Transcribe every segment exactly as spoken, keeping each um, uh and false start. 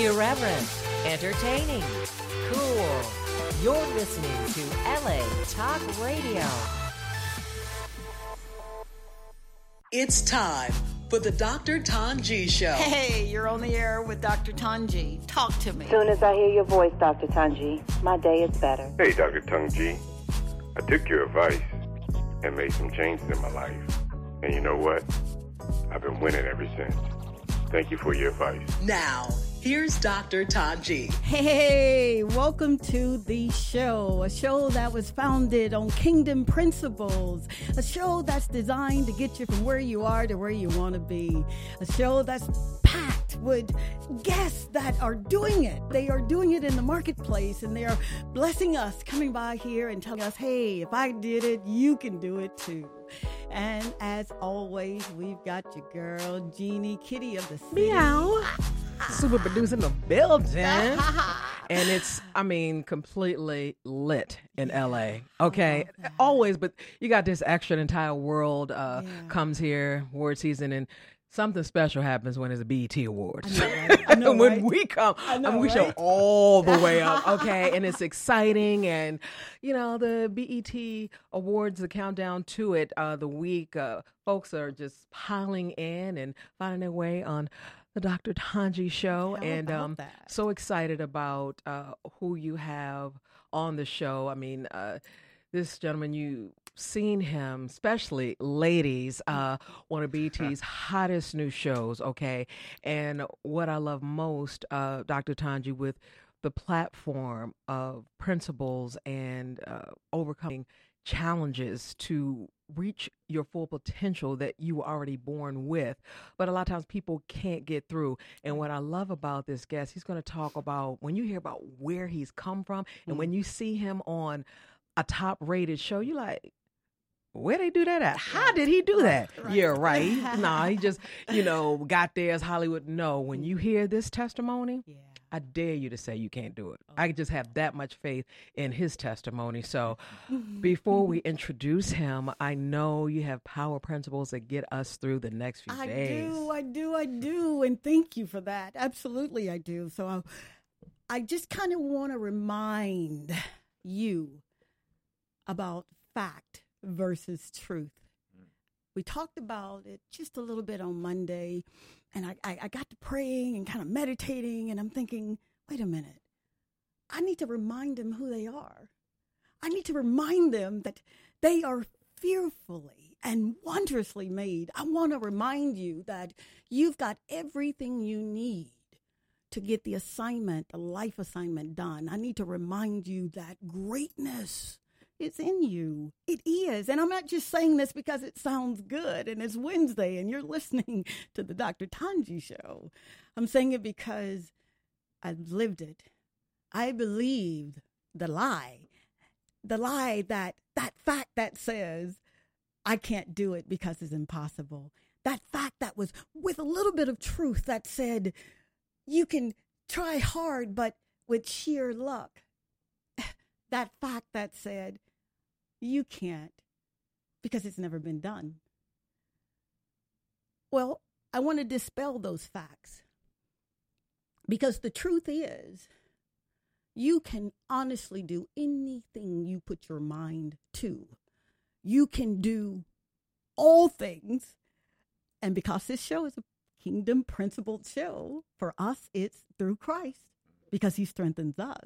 Irreverent, entertaining, cool. You're listening to L A Talk Radio. It's time for the Doctor Tanji Show. Hey, you're on the air with Doctor Tanji. Talk to me. As soon as I hear your voice, Doctor Tanji, my day is better. Hey, Doctor Tanji. I took your advice and made some changes in my life. And you know what? I've been winning ever since. Thank you for your advice. Now, here's Doctor Tanji. Hey, welcome to the show, a show that was founded on kingdom principles, a show that's designed to get you from where you are to where you want to be, a show that's packed with guests that are doing it. They are doing it in the marketplace, and they are blessing us, coming by here and telling us, hey, if I did it, you can do it too. And as always, we've got your girl, Jeannie Kitty of the city. Meow. Super producer in the building. And it's, I mean, completely lit in L A. Okay. Always, but you got this extra entire world uh, yeah. comes here, award season, and something special happens when it's a B E T Awards. I know, right? I know, when right? we come, I know, I mean, we right? show all the way up, okay? And it's exciting. And, you know, the B E T Awards, the countdown to it, uh, the week, uh, folks are just piling in and finding their way on the Doctor Tanji Show. How and about um, that? So excited about uh, who you have on the show. I mean, uh, this gentleman, you seen him, especially ladies, uh, one of B E T's hottest new shows, okay? And what I love most, uh, Doctor Tanji, with the platform of principles and uh, overcoming challenges to reach your full potential that you were already born with. But a lot of times people can't get through. And what I love about this guest, he's going to talk about, when you hear about where he's come from, and when you see him on a top rated show, you're like, where they do that at? How did he do that? Right. Yeah, right. Nah, he just, you know, got there as Hollywood. No, when you hear this testimony, Yeah. I dare you to say you can't do it. I just have that much faith in his testimony. So before we introduce him, I know you have power principles that get us through the next few I days. do, I do, I do. And thank you for that. Absolutely, I do. So I, I just kind of want to remind you about fact versus truth. We talked about it just a little bit on Monday, and I, I, I got to praying and kind of meditating, and I'm thinking, wait a minute. I need to remind them who they are. I need to remind them that they are fearfully and wondrously made. I want to remind you that you've got everything you need to get the assignment, the life assignment done. I need to remind you that greatness is in you. It is. And I'm not just saying this because it sounds good and it's Wednesday and you're listening to the Doctor Tanji Show. I'm saying it because I've lived it. I believed the lie, the lie that that fact that says I can't do it because it's impossible. That fact that was with a little bit of truth that said you can try hard, but with sheer luck. That fact that said you can't because it's never been done. Well, I want to dispel those facts because the truth is you can honestly do anything you put your mind to. You can do all things. And because this show is a kingdom principled show, for us, it's through Christ because he strengthens us.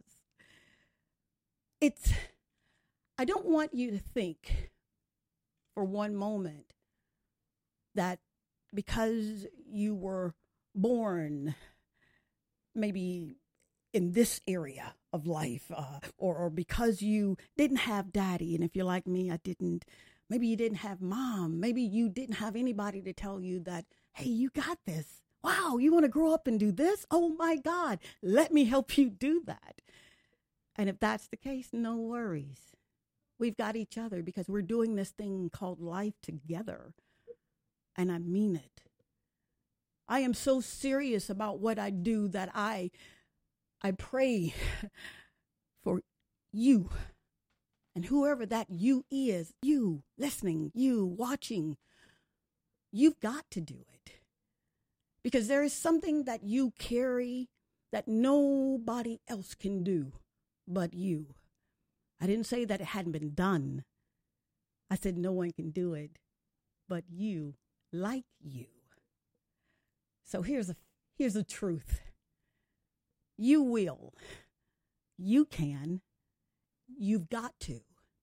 It's, I don't want you to think for one moment that because you were born maybe in this area of life, uh, or, or because you didn't have daddy, and if you're like me, I didn't, maybe you didn't have mom, maybe you didn't have anybody to tell you that, hey, you got this. Wow, you want to grow up and do this? Oh my God, let me help you do that. And if that's the case, no worries. We've got each other because we're doing this thing called life together. And I mean it. I am so serious about what I do that I I pray for you and whoever that you is, you listening, you watching, you've got to do it because there is something that you carry that nobody else can do but you. I didn't say that it hadn't been done. I said no one can do it but you, like you. So here's a here's the truth. You will. You can. You've got to.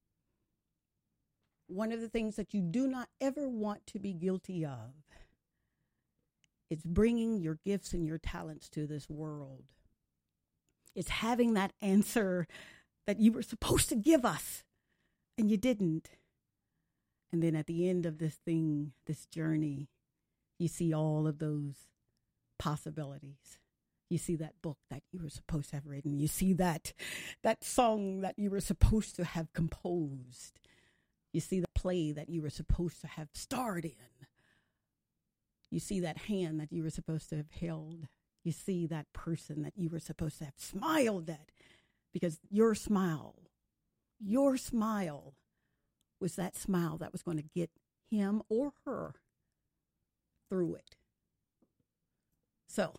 One of the things that you do not ever want to be guilty of is bringing your gifts and your talents to this world. It's having that answer that you were supposed to give us and you didn't. And then at the end of this thing, this journey, you see all of those possibilities. You see that book that you were supposed to have written. You see that that song that you were supposed to have composed. You see the play that you were supposed to have starred in. You see that hand that you were supposed to have held. You see that person that you were supposed to have smiled at, because your smile, your smile was that smile that was going to get him or her through it. So,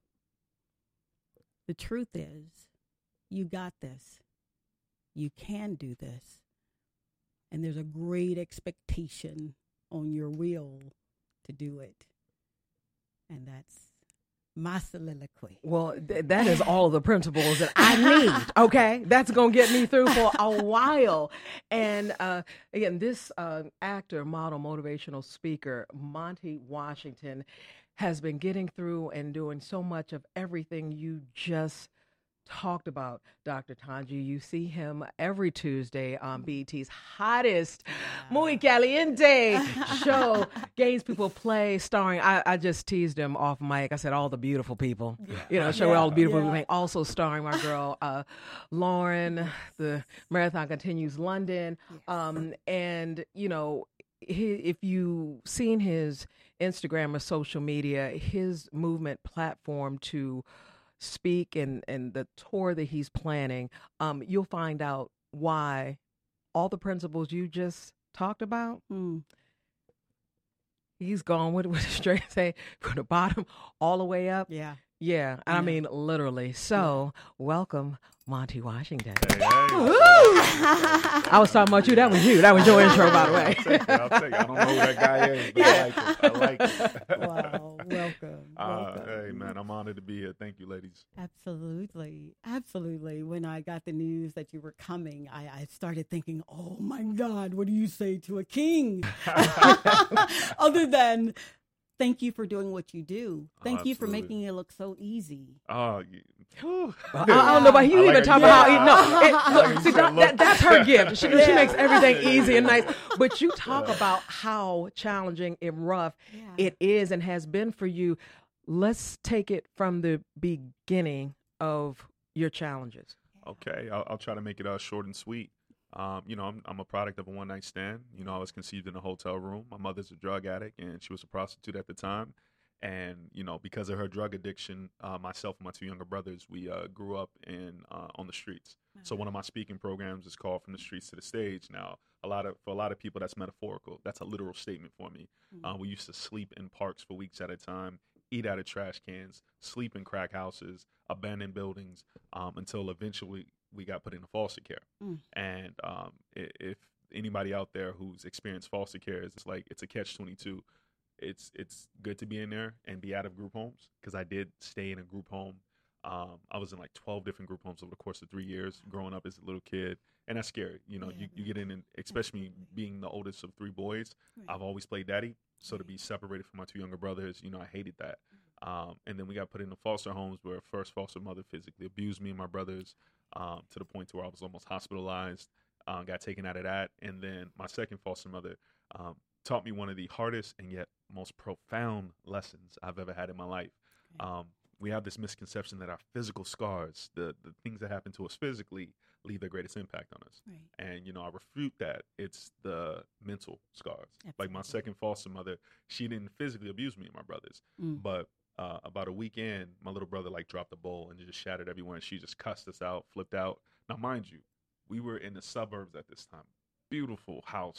the truth is, you got this. You can do this. And there's a great expectation on your will to do it. And that's my soliloquy. Well, th- that is all of the principles that I need, okay? That's going to get me through for a while. And uh, again, this uh, actor, model, motivational speaker, Monty Washington, has been getting through and doing so much of everything you just talked about, Doctor Tanji. You see him every Tuesday on B E T's hottest, Muy Caliente show, Games People Play, starring, I, I just teased him off mic. I said, all the beautiful people, yeah. you know, show yeah, all the beautiful yeah. people, also starring my girl, uh, Lauren, the Marathon Continues London. Yes. Um, and, you know, he, if you've seen his Instagram or social media, his movement platform to speak and, and the tour that he's planning, um, you'll find out why all the principles you just talked about, mm. he's gone with, with a straight say from the bottom all the way up. Yeah. Yeah. And yeah. I mean, literally. So yeah. welcome, Monty Washington. Hey, hey. I was talking about you. That was you. That was your intro, by the way. I'll take it. I'll take it. I don't know who that guy is, but yeah. I like it. I like it. Wow. Welcome. Uh, welcome. Hey, man, I'm honored to be here. Thank you, ladies. Absolutely. Absolutely. When I got the news that you were coming, I, I started thinking, oh, my God, what do you say to a king? Other than, thank you for doing what you do. Thank oh, you for making it look so easy. Oh, you, I, I don't know about you. Like even talk about yeah. no. It, look, see, that, that, that's her gift. She, yeah. she makes everything easy and nice. But you talk yeah. about how challenging and rough yeah. it is and has been for you. Let's take it from the beginning of your challenges. Okay, I'll, I'll try to make it uh, short and sweet. Um, you know, I'm, I'm a product of a one night stand. You know, I was conceived in a hotel room. My mother's a drug addict, and she was a prostitute at the time. And, you know, because of her drug addiction, uh, myself and my two younger brothers, we uh, grew up in uh, on the streets. Wow. So one of my speaking programs is called From the Streets to the Stage. Now, a lot of for a lot of people, that's metaphorical. That's a literal statement for me. Mm-hmm. Uh, we used to sleep in parks for weeks at a time, eat out of trash cans, sleep in crack houses, abandoned buildings, um, until eventually we got put into foster care. Mm. And um, if anybody out there who's experienced foster care, it's like it's a catch twenty-two. It's it's good to be in there and be out of group homes, because I did stay in a group home. Um, I was in like twelve different group homes over the course of three years growing up as a little kid. And that's scary. You know, yeah, you, you get in, and especially absolutely. being the oldest of three boys, right. I've always played daddy. So right. to be separated from my two younger brothers, you know, I hated that. Mm-hmm. Um, and then we got put into foster homes where first foster mother physically abused me and my brothers um, to the point to where I was almost hospitalized, uh, got taken out of that. And then my second foster mother um, taught me one of the hardest and yet most profound lessons I've ever had in my life. Okay. Um, we have this misconception that our physical scars, the, the things that happen to us physically, leave their greatest impact on us. Right. And, you know, I refute that. It's the mental scars. Absolutely. Like my second foster mother, she didn't physically abuse me and my brothers. Mm. But uh, about a week in, my little brother, like, dropped a bowl and just shattered everyone. She just cussed us out, flipped out. Now, mind you, we were in the suburbs at this time. Beautiful house. Wow.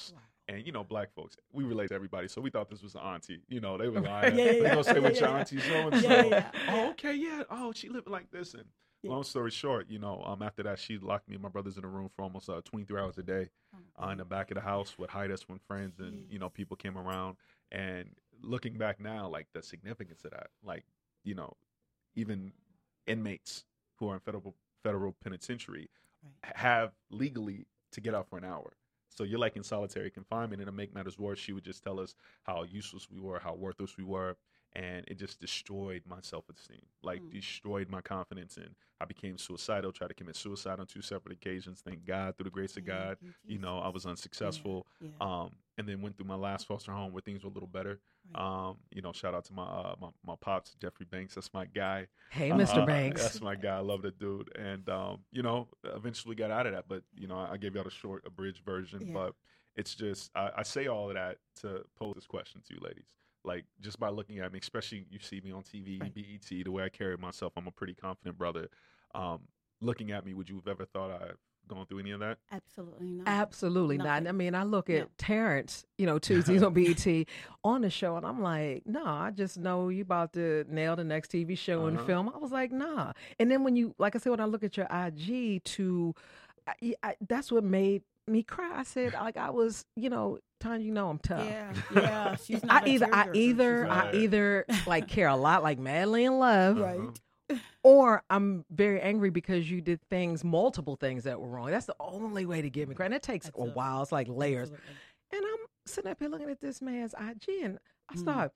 And, you know, black folks, we relate to everybody. So we thought this was an auntie. You know, they were lying. Yeah, yeah, They yeah. going to say, Yeah, what yeah, your yeah. auntie so-and-so? Yeah, yeah, Oh, yeah. okay, yeah. Oh, she living like this. And Yeah. long story short, you know, um, after that, she locked me and my brothers in a room for almost uh, twenty-three hours a day uh, in the back of the house, would hide us when friends and, you know, people came around. And looking back now, like, the significance of that, like, you know, even inmates who are in federal federal penitentiary Right. have legally to get out for an hour. So you're like in solitary confinement, and to make matters worse, she would just tell us how useless we were, how worthless we were, and it just destroyed my self-esteem, like Mm. destroyed my confidence, and I became suicidal, tried to commit suicide on two separate occasions. Thank God, through the grace of Thank God, you, you know, I was unsuccessful. Yeah. Um, and then went through my last foster home where things were a little better. Right. Um, you know, shout out to my uh, my, my pops, Jeffrey Banks. That's my guy. Hey, Mister Uh, Banks. That's my guy. I love that dude. And, um, you know, eventually got out of that. But, you know, I, I gave y'all a short, abridged version. Yeah. But it's just, I, I say all of that to pose this question to you ladies. Like, just by looking at me, especially you see me on T V, Right. B E T, the way I carry myself, I'm a pretty confident brother. Um, looking at me, would you have ever thought I've gone through any of that? Absolutely not. Absolutely not. Nothing. I mean, I look at No. Terrence, you know, Tuesdays on B E T on the show, and I'm like, no, I just know you about to nail the next T V show and Uh-huh. film. I was like, nah. And then when you, like I said, when I look at your I G, to, I, I, that's what made me cry. I said, like, I was, you know, Tanya, you know, I'm tough. Yeah, yeah. She's I not a either, I tearjerker. either, She's I Right. either like care a lot, like madly in love, Right. Uh-huh. or I'm very angry because you did things, multiple things that were wrong. That's the only way to give me credit. And it takes Absolutely. a while. It's like layers. Absolutely. And I'm sitting up here looking at this man's I G, and I Mm. start,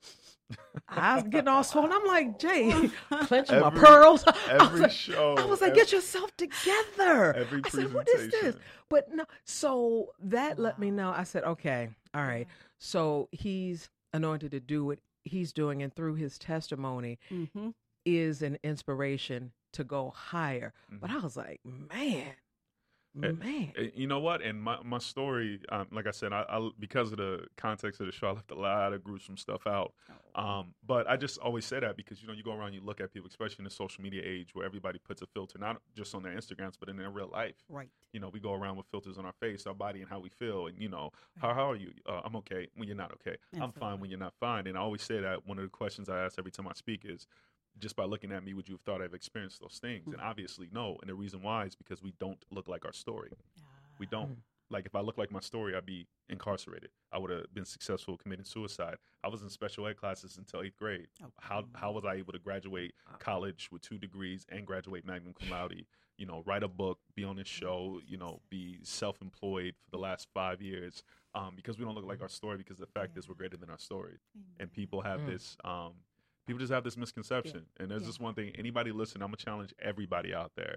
I was getting all swollen. I'm like, Jay, clenching my Every- pearls. I was Every like, show. I was like, ev- get yourself together. every I said, what is this? presentation. But no, so that let me Wow. know. I said, okay, all right. So he's anointed to do what he's doing, and through his testimony Mm-hmm. is an inspiration to go higher. But I was like, man, Eh, man. Uh, You know what? And my, my story, um, like I said, I, I because of the context of the show, I left a lot of gruesome stuff out. Um, but I just always say that because, you know, you go around, you look at people, especially in the social media age where everybody puts a filter, not just on their Instagrams, but in their real life. Right. You know, we go around with filters on our face, our body, and how we feel. And, you know, how, how are you? Uh, I'm okay when you're not okay. I'm fine Absolutely. when you're not fine. And I always say that one of the questions I ask every time I speak is, just by looking at me, would you have thought I've experienced those things? And obviously, no. And the reason why is because we don't look like our story. We don't. Like, if I look like my story, I'd be incarcerated. I would have been successful committing suicide. I was in special ed classes until eighth grade. Okay. How how was I able to graduate college with two degrees and graduate magna cum laude? You know, write a book, be on this show, you know, be self-employed for the last five years um, because we don't look like our story because the fact is we're greater than our story. And people have Mm. this, um, people just have this misconception. And there's Yeah. this one thing, anybody listen, I'm going to challenge everybody out there.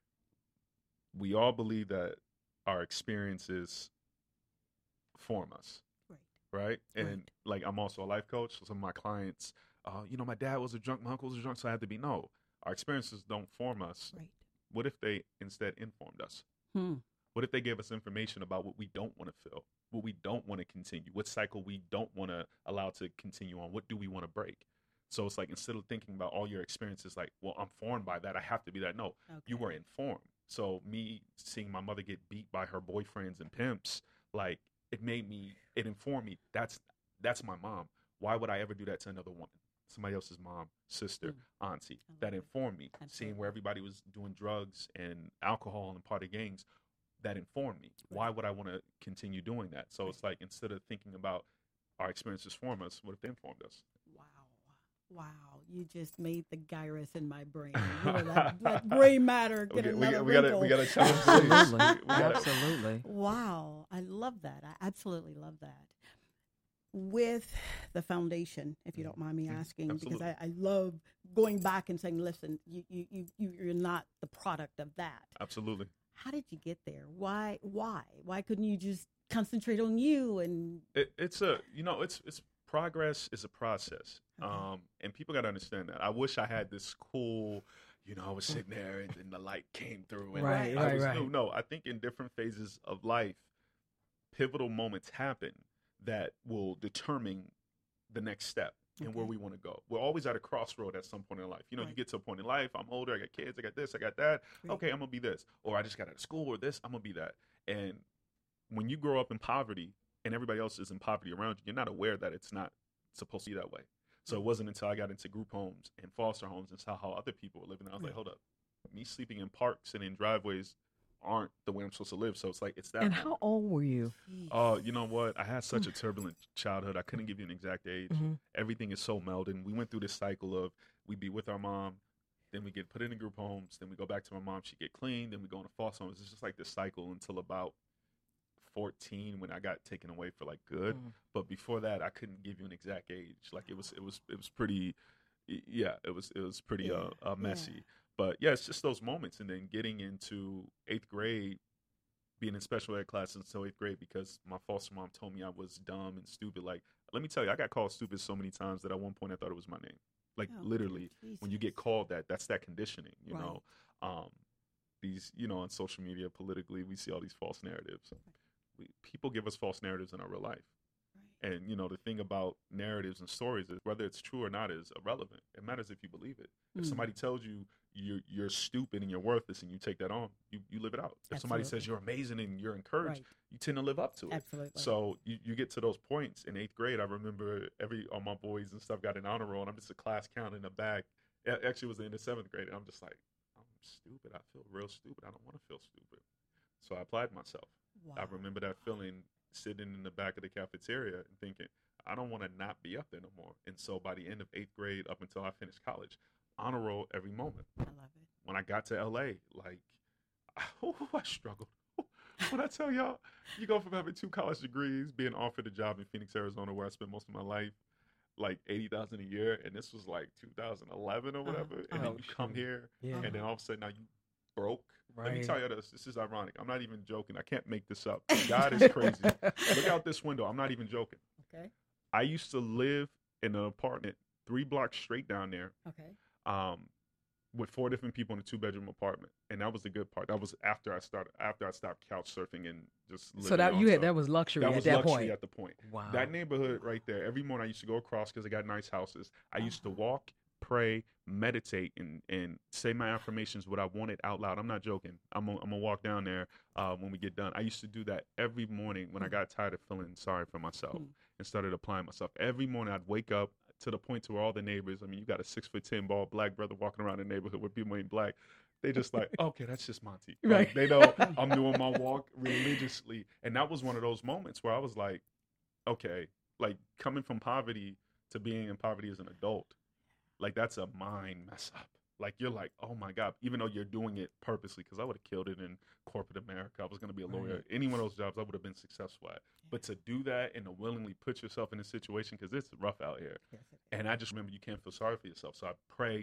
We all believe that our experiences form us, Right. right? And Right. like, I'm also a life coach. So some of my clients, uh, you know, my dad was a drunk, my uncle was a drunk, so I had to be. No, our experiences don't form us. Right. What if they instead informed us? Hmm. What if they gave us information about what we don't want to feel, what we don't want to continue, what cycle we don't want to allow to continue on, what do we want to break? So it's like, instead of thinking about all your experiences, like, well, I'm formed by that, I have to be that. No, you Okay. were informed. So me seeing my mother get beat by her boyfriends and pimps, like, it made me, it informed me, that's that's my mom. Why would I ever do that to another woman? Somebody else's mom, sister, auntie. I love That it. informed me. Seeing Absolutely. where everybody was doing drugs and alcohol and part of gangs, that informed me. Why would I want to continue doing that? So it's like, instead of thinking about our experiences form us, what if they informed us? Wow. Wow. You just made the gyrus in my brain. You know, that, that gray matter We, get got- we, another got- we gotta wrinkle. we gotta challenge Absolutely. this. We gotta- Absolutely. Wow, I love that. I absolutely love that. With the foundation, if you don't mind me Mhm. asking, because Absolutely. I, I love going back and saying, listen, you, you, you, you- you're not the product of that. Absolutely. How did you get there? Why? Why? Why couldn't you just concentrate on you? And It, it's a, you know, it's it's progress is a process, Okay. um, and people got to understand that. I wish I had this cool, you know, I was sitting there and then the light came through, and Right, I right, was right. new. No, I think in different phases of life, pivotal moments happen that will determine the next step and where Okay. we want to go. We're always at a crossroad at some point in life. You know, you Right. get to a point in life, I'm older, I got kids, I got this, I got that. Right. Okay, I'm going to be this. Or I just got out of school or this, I'm going to be that. And when you grow up in poverty and everybody else is in poverty around you, you're not aware that it's not supposed to be that way. So it wasn't until I got into group homes and foster homes and saw how other people were living, I was like, hold up, me sleeping in parks and in driveways aren't the way I'm supposed to live. So it's like, it's that. And moment. how old were you? Oh, uh, you know what? I had such a turbulent childhood. I couldn't give you an exact age. Mm-hmm. Everything is so melded. We went through this cycle of we'd be with our mom, then we get put in group homes, then we go back to my mom, she get clean, then we go into foster homes. It's just like this cycle until about fourteen when I got taken away for like good. Mm. But before that, I couldn't give you an exact age. Like it was, it was, it was pretty, yeah, it was, it was pretty yeah. uh, uh, messy. Yeah. But yeah, it's just those moments. And then getting into eighth grade, being in special ed classes until eighth grade because my foster mom told me I was dumb and stupid. Like, let me tell you, I got called stupid so many times that at one point I thought it was my name. Like oh, literally, Jesus. When you get called that, that's that conditioning, you right. know. Um, these, you know, on social media, politically, we see all these false narratives. We, people give us false narratives in our real life. Right. And, you know, the thing about narratives and stories is whether it's true or not is irrelevant. It matters if you believe it. Mm. If somebody tells you you're, you're stupid and you're worthless and you take that on, you, you live it out. If Absolutely. Somebody says you're amazing and you're encouraged, right. you tend to live up to it. Absolutely. So you, you get to those points in eighth grade. I remember every all my boys and stuff got an honor roll, and I'm just a class count in the back. It actually, it was the end of seventh grade, and I'm just like, I'm stupid. I feel real stupid. I don't want to feel stupid. So I applied myself. Wow. I remember that feeling sitting in the back of the cafeteria and thinking, I don't want to not be up there no more. And so by the end of eighth grade, up until I finished college, honor roll every moment. I love it. When I got to L A, like, oh, I struggled. When I tell y'all, you go from having two college degrees, being offered a job in Phoenix, Arizona, where I spent most of my life, like eighty thousand dollars a year, and this was like two thousand eleven or whatever, uh, and oh, then you sure. come here, yeah. and then all of a sudden now you broke. Right. Let me tell you this. This is ironic. I'm not even joking. I can't make this up. God is crazy. Look out this window. I'm not even joking. Okay. I used to live in an apartment three blocks straight down there. Okay. Um, with four different people in a two-bedroom apartment, and that was the good part. That was after I started. After I stopped couch surfing and just living. So that you had stuff. that was luxury that at was that luxury point. At the point. Wow. That neighborhood right there. Every morning I used to go across because I got nice houses. I uh-huh. used to walk, pray, meditate, and, and say my affirmations, what I wanted out loud. I'm not joking. I'm gonna, I'm gonna walk down there uh, when we get done. I used to do that every morning when mm. I got tired of feeling sorry for myself mm. and started applying myself. Every morning I'd wake up to the point to where all the neighbors, I mean, you got a six foot ten bald black brother walking around the neighborhood where people ain't black. They just like, okay, that's just Monty. Right. Like, they know I'm doing my walk religiously. And that was one of those moments where I was like, okay, like coming from poverty to being in poverty as an adult, like that's a mind mess up. Like you're like, oh my God, even though you're doing it purposely, because I would have killed it in corporate America. I was going to be a lawyer. Right. Any one of those jobs I would have been successful at. Yeah. But to do that and to willingly put yourself in a situation, because it's rough out here. Yes, and I just remember you can't feel sorry for yourself. So I pray.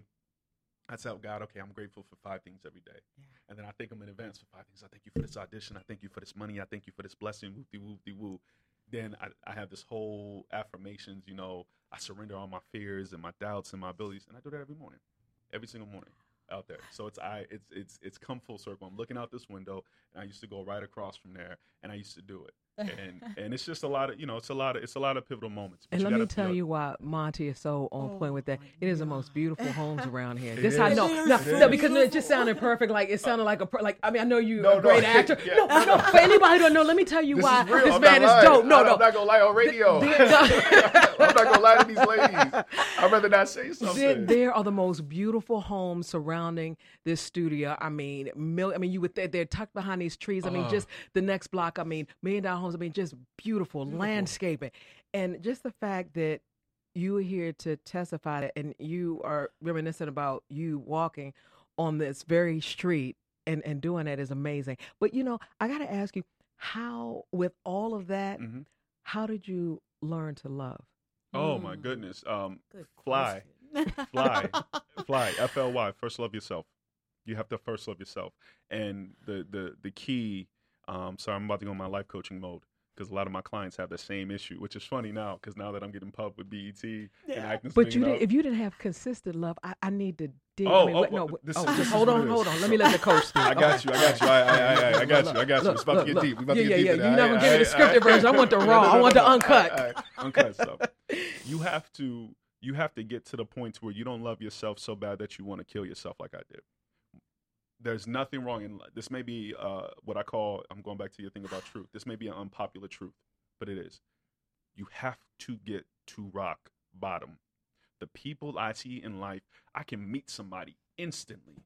I tell God, okay, I'm grateful for five things every day. Yeah. And then I thank him in advance for five things. I thank you for this audition. I thank you for this money. I thank you for this blessing. Whoop-de-whoop-de-woo. Then I, I have this whole affirmations, you know, I surrender all my fears and my doubts and my abilities. And I do that every morning, every single morning out there. So it's I it's it's it's come full circle. I'm looking out this window, and I used to go right across from there, and I used to do it. And and it's just a lot of, you know, it's a lot of it's a lot of pivotal moments. But and let me tell feel, you why Monty is so on oh point with that. It is God. the most beautiful homes around here. It This is. I know. It No, is. no, because it just sounded perfect. Like it sounded like a per- like. I mean, I know you're No, a great no, actor. yeah. No, no. For anybody who don't know, let me tell you This why is real. this I'm man not is lying. dope. No, I'm no. not gonna lie on radio. The- the- I'm not gonna lie to these ladies. I'd rather not say something. There, there are the most beautiful homes surrounding this studio. I mean, mil- I mean, you would they're, they're tucked behind these trees. I mean, Uh. just the next block. I mean, million dollar homes. I mean, just beautiful, Beautiful. landscaping, and just the fact that you are here to testify that, and you are reminiscent about you walking on this very street and and doing that is amazing. But you know, I got to ask you, how with all of that, Mm-hmm. how did you learn to love? Oh my goodness. Um, Good fly, fly, fly. F L Y. First love yourself. You have to first love yourself. And the the the key. Um, sorry, I'm about to go in my life coaching mode because a lot of my clients have the same issue, which is funny now because now that I'm getting pub with B E T Yeah. and acting. But you Spinning did, Up- if you didn't have consistent love, I, I need to dig. Oh, I mean, oh, wait, no, well, wait, this oh, is- just this is hold what on, it hold is. on. Let me let the coach speak. I got you. I got you. I, I, I, I got you. I got you. It's about look, to get look. deep. We about yeah, to yeah, get yeah. deep. You're not gonna give me the All right, scripted all right. version. I want the No, raw. no, no, I want no, the no. uncut. All right, all right. Uncut stuff. You have to. You have to get to the point where you don't love yourself so bad that you want to kill yourself like I did. There's nothing wrong in this. May be uh, what I call. I'm going back to your thing about truth. This may be an unpopular truth. but it is. You have to get to rock bottom. The people I see in life, I can meet somebody instantly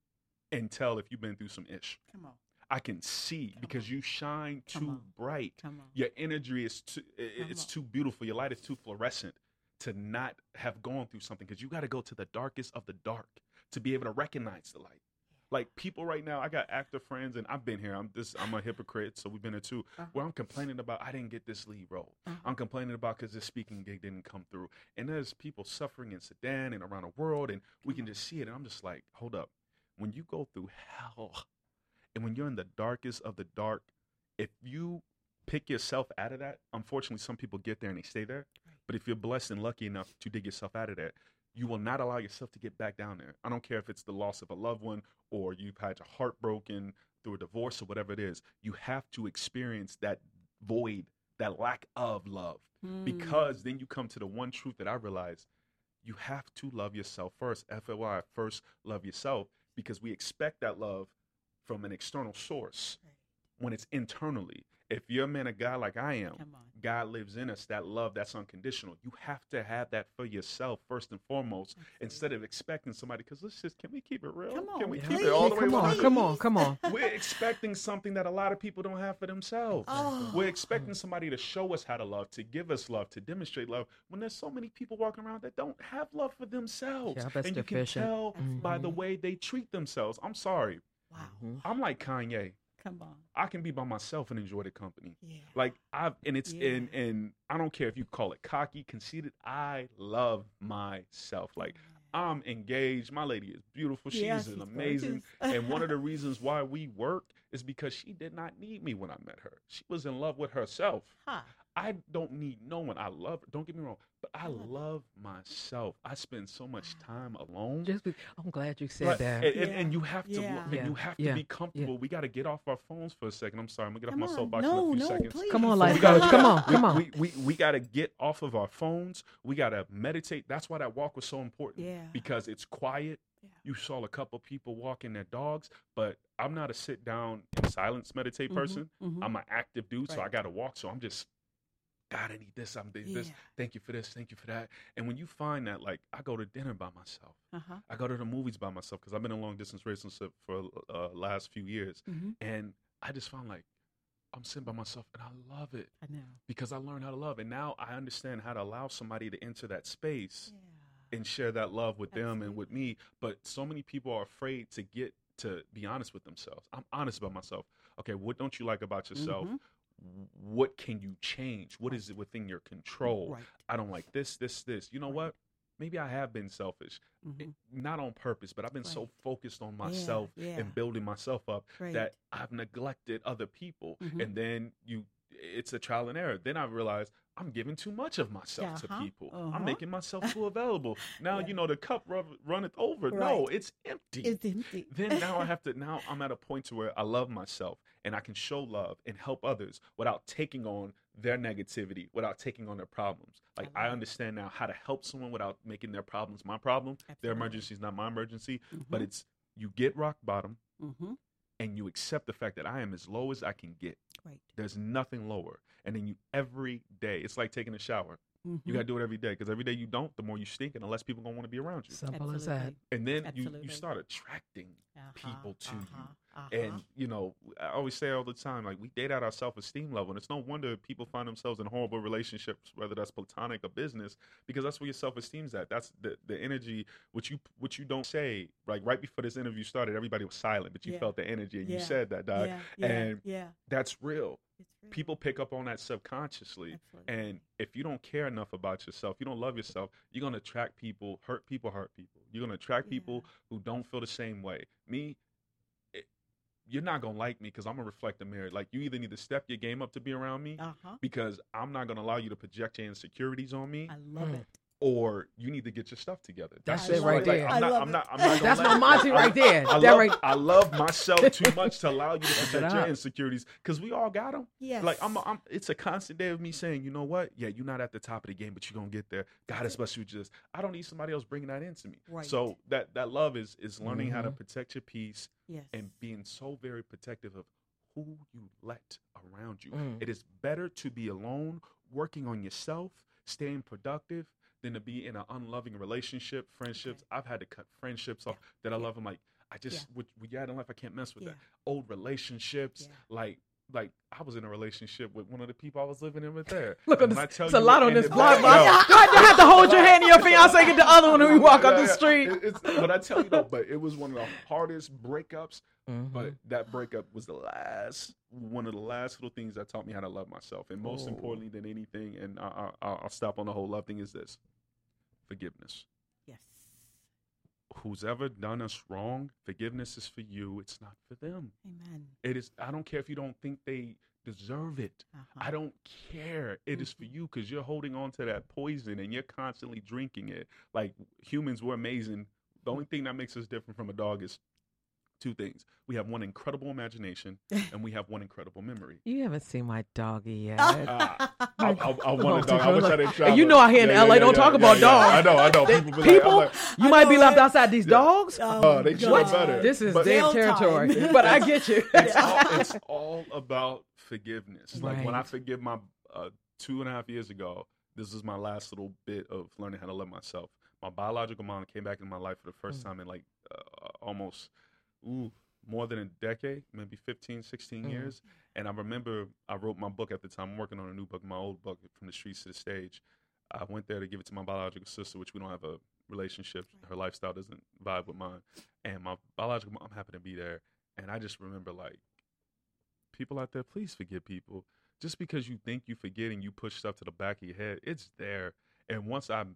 and tell if you've been through some ish. Come on. I can see Come because on. you shine Come too on. bright. Come on. Your energy is too, i- Come it's on. too beautiful. Your light is too fluorescent to not have gone through something, because you got to go to the darkest of the dark to be able to recognize the light. Like people right now, I got actor friends, and I've been here. I'm this. I'm a hypocrite, so we've been here too. Uh-huh. Where I'm complaining about I didn't get this lead role. Uh-huh. I'm complaining about because this speaking gig didn't come through. And there's people suffering in Sudan and around the world, and we can just see it. And I'm just like, hold up. When you go through hell, and when you're in the darkest of the dark, if you pick yourself out of that, unfortunately, some people get there and they stay there. But if you're blessed and lucky enough to dig yourself out of that, you will not allow yourself to get back down there. I don't care if it's the loss of a loved one or you've had your heart broken through a divorce or whatever it is. You have to experience that void, that lack of love, Mm. because then you come to the one truth that I realize: you have to love yourself first. F L Y, first love yourself, because we expect that love from an external source when it's internally. If you're a man of God like I am, Come on. God lives in us, that love that's unconditional. You have to have that for yourself first and foremost, instead of expecting somebody, because let's just, can we keep it real? Come on, Can we please. keep it all the way Come on, one hundred? come on, come on. We're expecting something that a lot of people don't have for themselves. Oh. We're expecting somebody to show us how to love, to give us love, to demonstrate love, when there's so many people walking around that don't have love for themselves. Yeah, that's and you deficient. can tell by the way they treat themselves. I'm sorry. Wow. I'm like Kanye. Come on. I can be by myself and enjoy the company. Yeah. Like I've and it's Yeah. and and I don't care if you call it cocky, conceited. I love myself. Like I'm engaged. My lady is beautiful. She's Yeah, an she's amazing. gorgeous. And one of the reasons why we work is because she did not need me when I met her. She was in love with herself. Huh. I don't need no one. I love her. Don't get me wrong, but I love myself. I spend so much time alone. Just be, I'm glad you said Right. that. And, and, Yeah. and you have to, Yeah. and you have to Yeah. be comfortable. Yeah. We got to get off our phones for a second. I'm sorry, I'm gonna get Come off my on. soapbox No, in a few no, seconds. please. Come on, We life gotta- coach. Come on, come on. We we, we got to get off of our phones. We got to meditate. That's why that walk was so important. Yeah. Because it's quiet. Yeah. You saw a couple people walking their dogs, but I'm not a sit down in silence meditate Mhm, person. mhm. I'm an active dude, so Right. I got to walk. So I'm just, God, I need this. I'm doing this. Yeah. Thank you for this. Thank you for that. And when you find that, like, I go to dinner by myself. Uh-huh. I go to the movies by myself because I've been in a long distance relationship for uh, last few years, Mhm. and I just found like I'm sitting by myself and I love it I know. because I learned how to love, and now I understand how to allow somebody to enter that space Yeah. and share that love with them and with Absolutely. me. But so many people are afraid to get to be honest with themselves. I'm honest about myself. Okay, what don't you like about yourself? Mhm. What can you change? What is it within your control? Right. I don't like this, this, this. You know Right. what? Maybe I have been selfish, Mhm. not on purpose, but I've been so Right. focused on myself yeah. and building myself up Right. that I've neglected other people. Mhm. And then you, it's a trial and error. Then I realized I'm giving too much of myself Uh-huh, to people. uh-huh. I'm making myself too available. Now, Yeah. you know, the cup run, runneth over. No, Right. it's empty. It's empty. Then now I have to, now I'm at a point to where I love myself and I can show love and help others without taking on their negativity, without taking on their problems. Like I I, love it. understand now how to help someone without making their problems my problem. Their Absolutely. emergency is not my emergency, but Mhm. it's you get rock bottom Mhm. and you accept the fact that I am as low as I can get. Right. There's nothing lower. And then you every day, it's like taking a shower. Mhm. You got to do it every day because every day you don't, the more you stink and the less people going to want to be around you. Simple as that. Absolutely. And then you, Absolutely. you start attracting Uh-huh, people to uh-huh, you. uh-huh. And, you know, I always say all the time, like, we date out our self-esteem level. And it's no wonder people find themselves in horrible relationships, whether that's platonic or business, because that's where your self-esteem's at. That's the, the energy, which you which you don't say. Like, right before this interview started, everybody was silent, but you Yeah. felt the energy, and you Yeah. said that, dog. yeah, yeah, and yeah. that's real. It's real. People pick up on that subconsciously. Absolutely. And if you don't care enough about yourself, you don't love yourself, you're going to attract people, hurt people, hurt people. You're going to attract Yeah. people who don't feel the same way. Me, it, you're not going to like me because I'm going to reflect the mirror. Like, you either need to step your game up to be around me Uh-huh. because I'm not going to allow you to project your insecurities on me, I love Mm. it. or you need to get your stuff together. That's just it right like- there. I'm I not, love I'm it. not, I'm not gonna That's let my it- mantra I- right there. I That love, right- I love myself too much to allow you to Shut protect your up. insecurities because we all got them. Yes. Like I'm, I'm, it's a constant day of me saying, you know what? Yeah, you're not at the top of the game, but you're gonna get there. God has blessed you. Just, I don't need somebody else bringing that into me. Right. So that that love is is learning how to Mhm. protect your peace Yes. and being so very protective of who you let around you. Mm. It is better to be alone, working on yourself, staying productive, than to be in an unloving relationship, friendships. Okay. I've had to cut friendships off yeah. that I love. I'm like, I just, yeah. what we got in life, I can't mess with yeah. that. Old relationships, yeah. like, like I was in a relationship with one of the people I was living in with there. Look, and this, I tell it's you a lot on this it, block. no. You have to hold your hand in your fiance, get the other one when we walk yeah, up the yeah. street. It, it's, but I tell you though, but it was one of the hardest breakups. Mm-hmm. But that breakup was the last, one of the last little things that taught me how to love myself. And most oh. importantly than anything, and I, I, I'll stop on the whole love thing, is this: forgiveness. Yes. Who's ever done us wrong, forgiveness is for you. It's not for them. Amen. It is. I don't care if you don't think they deserve it. Uh-huh. I don't care. It mm-hmm. is for you because you're holding on to that poison and you're constantly drinking it. Like humans, we're amazing. The only thing that makes us different from a dog is two things. We have one incredible imagination and we have one incredible memory. You haven't seen my doggy yet. uh, I, I, I want a dog. I wish I didn't try. You know out here in yeah, L A yeah, don't yeah, talk yeah, about yeah, dogs. I know, I know. People, be People like, like, you might be left outside these yeah. dogs. Oh, uh, they should what? know better. This is but, their territory. But I get you. It's all, it's all about forgiveness. Right. Like when I forgive my uh, two and a half years ago, this is my last little bit of learning how to love myself. My biological mom came back in my life for the first mm. time in like uh, almost ooh, more than a decade, maybe fifteen, sixteen mm. years. And I remember I wrote my book at the time. I'm working on a new book, my old book, From the Streets to the Stage. I went there to give it to my biological sister, which we don't have a relationship. Her lifestyle doesn't vibe with mine. And my biological mom happened to be there. And I just remember, like, people out there, please forgive people. Just because you think you forget and you push stuff to the back of your head, it's there. And once I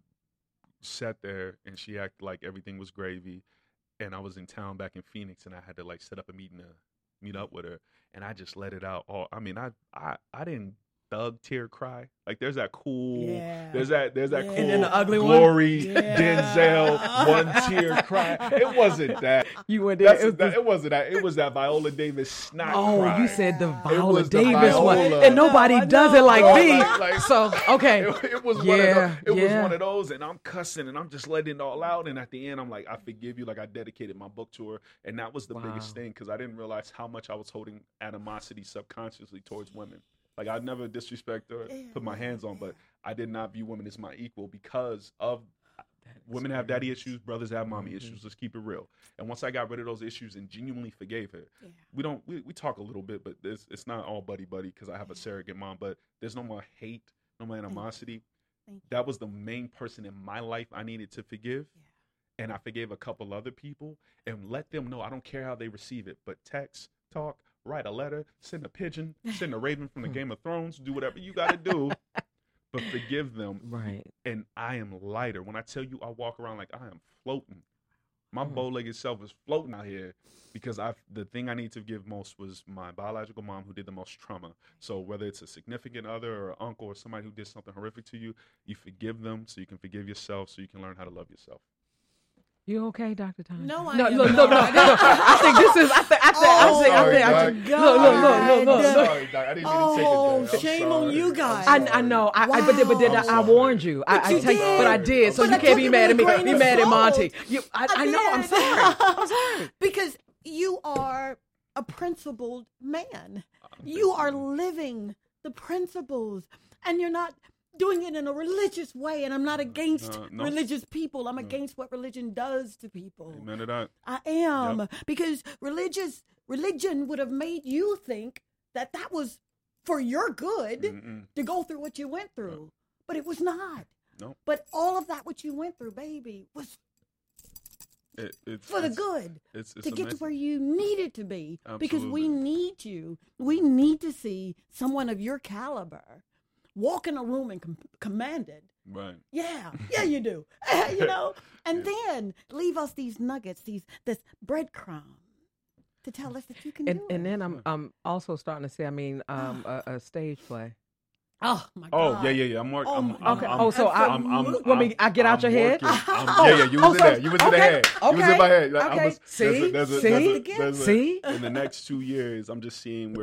sat there and she acted like everything was gravy, and I was in town back in Phoenix, and I had to like set up a meeting to meet up with her, and I just let it out. All I mean, I I I didn't thug tear cry. Like there's that cool, yeah. there's that there's that yeah. cool and then the ugly glory one. Yeah. Denzel one tear cry. It wasn't that. You went there. It, was that, it wasn't that. It was that Viola Davis snot Oh, cry. you said the Viola the Davis Viola. one, and nobody No, does no. it like No, me. like- like- so okay, It, it was yeah, one of those, it yeah. was one of those, and I'm cussing and I'm just letting it all out. And at the end, I'm like, I forgive you. Like I dedicated my book to her, and that was the Wow. biggest thing because I didn't realize how much I was holding animosity subconsciously towards women. Like I'd never disrespect or Yeah, put my hands on, yeah. but I did not view women as my equal because of women have daddy issues, brothers have mommy Mhm. issues. Let's keep it real. And once I got rid of those issues and genuinely forgave her, Yeah. we don't we, we talk a little bit, but it's it's not all buddy buddy because I have a surrogate mom. But there's no more hate, no more animosity. Thank you. That was the main person in my life I needed to forgive. Yeah. And I forgave a couple other people and let them know I don't care how they receive it, but text, talk, write a letter, send a pigeon, send a raven from the Game of Thrones, do whatever you got to do, but forgive them. Right. And I am lighter. When I tell you I walk around like I am floating, my Mm. bow-legged self is floating out here because I the thing I need to forgive most was my biological mom who did the most trauma. So whether it's a significant other or uncle or somebody who did something horrific to you, you forgive them so you can forgive yourself so you can learn how to love yourself. You okay, Doctor Tom? No, I no, am look, not. look, no, no. I think this is. I think. I think. I Oh, think. I sorry, think. I Doc. think. Look, look, look, look, look, look. Sorry, Doc. I didn't mean to take it Oh, there. I'm shame on sorry. you I'm guys. I, sorry. I know, I, I but, but then I'm I, I sorry. warned you. I, But I you take, did. but I did, so But you I can't took be it mad at with me. a grain Be of mad at Monty. salt. You, I, I I know. I'm did. sorry. I'm sorry. Because you are a principled man. You are living the principles, and you're not doing it in a religious way. And I'm not against no, no. religious people. I'm No. against what religion does to people. Amen to that. I am, Yep. because religious religion would have made you think that that was for your good Mm-mm. to go through what you went through, but it was not. No. But all of that what you went through, baby, was It, it's, for the it's, good. It's, it's to get to amazing. where you needed to be, because we Absolutely. need you. We need to see someone of your caliber walk in a room and com- command it. Right. Yeah, yeah, you do. You know, and then leave us these nuggets, these this breadcrumb, to tell us that you can And do it. and then I'm I'm also starting to say. I mean, um, a, a stage play. Oh my Oh God. yeah, yeah, yeah. I'm working. Oh, I'm, my I'm, Okay. I'm, Oh, so I- I'm, I'm, Absolutely. Want me- I get out I'm your head? working. I'm- Oh. yeah, yeah. You was Oh, in so- there. You was in the okay, head. You was in okay, my head. Like, I okay. was, there's a, See? there's a, See? there's a, there's a, See? In the next two years, I'm just seeing where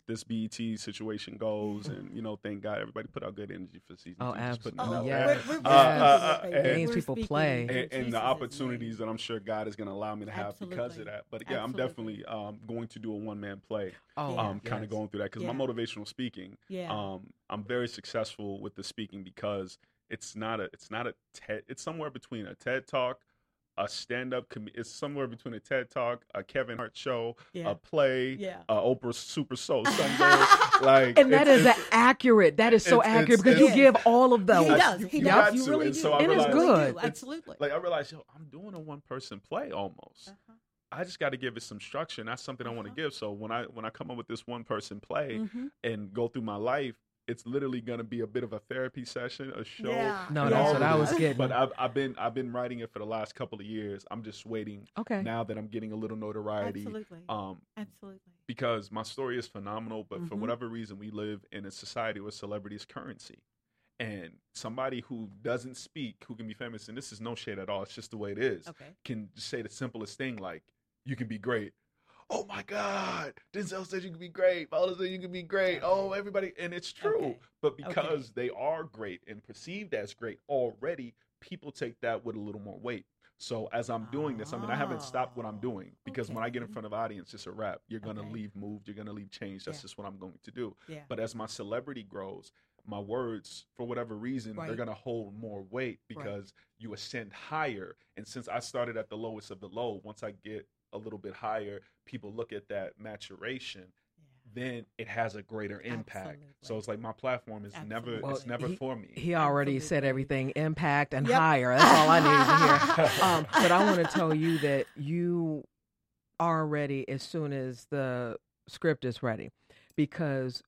this B E T situation goes, and you know, thank God everybody put out good energy for season Oh, two. Just putting that absolutely. out Yeah. there. We're, we're, Uh, uh, we're uh, Games we're people speaking play. in and, and Jesus' the name. opportunities that I'm sure God is going to allow me to have because of Absolutely. that. But yeah, I'm Absolutely. definitely um, going to do a one man play. Oh, Yeah. Um, kind of yes. going through that because Yeah. my motivational speaking. Yeah. Um, I'm very successful with the speaking because it's not a it's not a TED. It's somewhere between a TED Talk, a stand up. Com- it's somewhere between a TED Talk, a Kevin Hart show, Yeah. a play, Yeah. a Oprah Super Soul Sunday. Like, And that it's- is it's- accurate. That is so it's- accurate it's- because you it's- give all of those. He does. You- He you does. got You to, really and do. so I It is realized- You really good. do. It's- Absolutely. Like I realized, yo, I'm doing a one person play almost. Uh-huh. I just got to give it some structure, and that's something I want to Uh-huh. give. So when I when I come up with this one person play Mhm. and go through my life, it's literally going to be a bit of a therapy session, a show. Yeah. No, and that's all what of I was this. getting. But I've, I've been I've been writing it for the last couple of years. I'm just waiting Okay. now that I'm getting a little notoriety. Absolutely. Um, Absolutely. because my story is phenomenal, but for Mhm. whatever reason, we live in a society where celebrity is currency. And somebody who doesn't speak, who can be famous, and this is no shade at all, it's just the way it is, Okay. can just say the simplest thing like, you can be great. Oh my God, Denzel said you can be great. Paula said you can be great. Oh, everybody. And it's true. Okay. But because they are great and perceived as great already, people take that with a little more weight. So as I'm doing this, I mean, I haven't stopped what I'm doing because when I get in Okay. front of audience, it's a wrap. You're going to Okay. leave moved. You're going to leave changed. That's Yeah. just what I'm going to do. Yeah. But as my celebrity grows, my words, for whatever reason, they're Right. going to hold more weight because you ascend higher. And since I started at the lowest of the low, once I get a little bit higher, people look at that maturation, then it has a greater impact. Absolutely. So it's like my platform is never Absolutely. it's never he, for me. He already Absolutely. said everything, impact and Yep. higher. That's all I needed to hear. Um, but I want to tell you that you are ready as soon as the script is ready because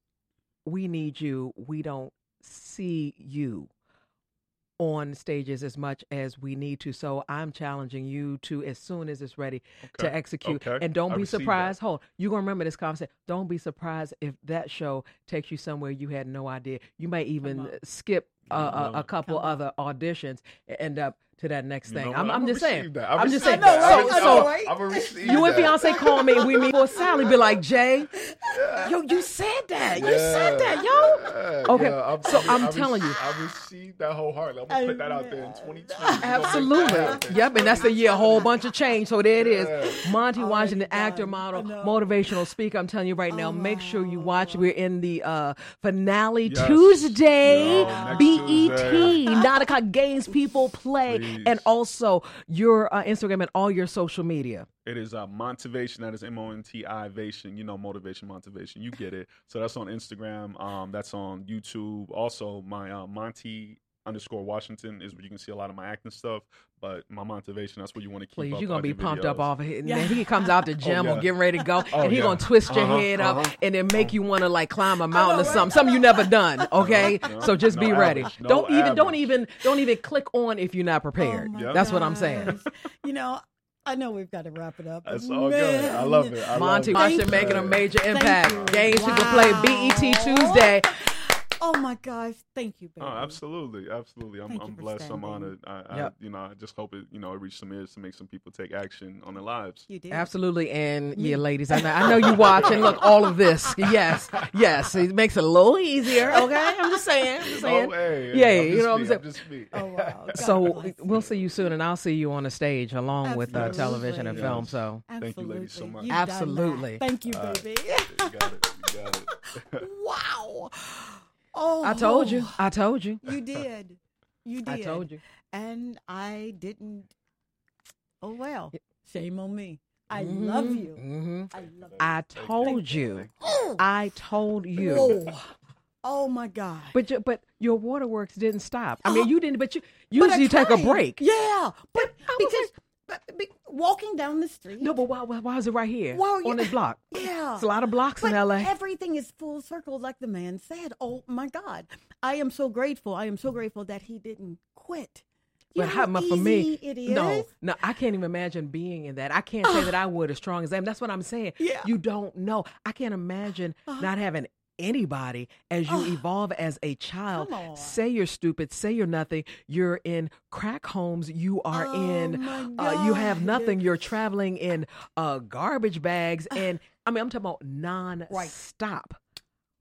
we need you. We don't see you on stages as much as we need to. So I'm challenging you to, as soon as it's ready, to Okay. execute. Okay. And don't I be received surprised. that. Hold, you're going to remember this conversation. Don't be surprised if that show takes you somewhere you had no idea. You might even on. skip uh, Come a, a on. couple Come on. other auditions and end up to that next You thing. know I'm, what? I'm I'ma just saying. receive that. I'ma I'm just receive saying. that. So, I'ma- so right? I'ma receive you and that. Beyonce call me. We meet for Sally. Be like, Jay, yo, you said that. You said that, yo. Yeah, Okay, yeah, I'm, so I I'm I telling you. I received that wholeheartedly. I'm gonna put that out there in twenty twenty. We're gonna make that Absolutely. happen. Yep, and that's the year a whole bunch of change. So there it is. Yeah. Monty Already Washington, actor, done. model, I know. motivational speaker. I'm telling you right now, Oh, make sure you watch. wow. We're in the uh, finale Yes. Tuesday. Yeah, next B E T, Tuesday. nine o'clock games people play. Please. And also your uh, Instagram and all your social media. It is uh, Montivation. That is M O N T I Vation. You know, motivation, motivation. You get it. So that's on Instagram. Um, that's on YouTube. Also, my uh, Monty underscore Washington is where you can see a lot of my acting stuff. But my motivation, that's where you want to keep Please, up. you're gonna be other pumped up videos. off of it. And Yeah. then he comes out the gym yeah. or getting ready to go, Oh, and he yeah. gonna twist your Uh-huh, head up uh-huh. and then make you want to like climb a mountain or right? something. Something you never done. Okay, No, so just no be ready. average. No don't even, don't average. even, don't even click on if you're not prepared. Oh my Yep. That's what I'm saying. gosh. You know, I know we've got to wrap it up. but That's all good. I love it. I Monty love it. Washington making a major Thank impact. you. Games people Wow. play B E T Tuesday. Oh my gosh! Thank you, baby. Oh, absolutely, absolutely. I'm, Thank I'm you for blessed. I'm standing. honored. I, I, Yep. you know, I just hope it, you know, it reached some ears to make some people take action on their lives. You did. Absolutely, and yeah, ladies, I know, I know you watch and look all of this. Yes, yes, it makes it a little easier. Okay, I'm just saying. I'm just saying. Oh, hey, Yeah, hey, I'm you just know what I'm me, saying? just me. Oh wow! God So bless we'll you. see you soon, and I'll see you on the stage along with uh, television and Absolutely. film. So Thank you, ladies, so Absolutely. much. You've done that. Absolutely. Thank you, Uh, baby. You got it. You got it. Wow. Oh, I told you. I told you. You did. You did. I told you. And I didn't. Oh well. Shame on me. I Mhm. love you. hmm I love you. I told you. Oh. I told you. Oh. Oh my God. But your, but your waterworks didn't stop. I mean, you didn't. But you But I usually take a tried. break. Yeah, but I was because but, be, walking down the street. No, but why, why, why is it right here Wow, on yeah. this block? Yeah. It's a lot of blocks But in L A. everything is full circle, like the man said. Oh my God, I am so grateful. I am so grateful that he didn't quit. You But know how how much for me? easy it is? No, no, I can't even imagine being in that. I can't say that I would as strong as them. That's what I'm saying. Yeah. You don't know. I can't imagine not having anybody as you evolve as a child. Come on. Say you're stupid. Say you're nothing. You're in crack homes. You are Oh, in. my Uh, you have God. nothing. You're traveling in uh, garbage bags, and I mean, I'm talking about non-stop.